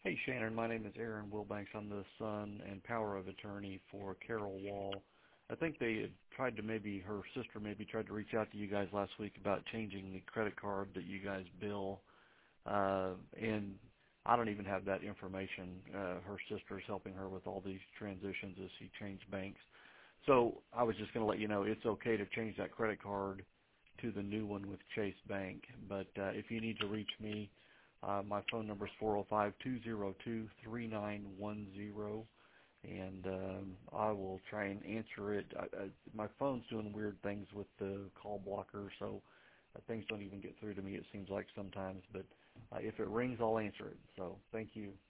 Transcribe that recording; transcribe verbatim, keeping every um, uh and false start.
Hey, Shannon. My name is Aaron Wilbanks. I'm the son and power of attorney for Carol Wall. I think they had tried to maybe, her sister maybe tried to reach out to you guys last week about changing the credit card that you guys bill. Uh, and I don't even have that information. Uh, her sister's helping her with all these transitions as she changed banks. So I was just going to let you know it's okay to change that credit card to the new one with Chase Bank. But uh, if you need to reach me, uh, my phone number is four oh five, two oh two, three nine one oh, and um, I will try and answer it. I, I, my phone's doing weird things with the call blocker, so uh, things don't even get through to me, it seems like sometimes. But uh, if it rings, I'll answer it. So thank you.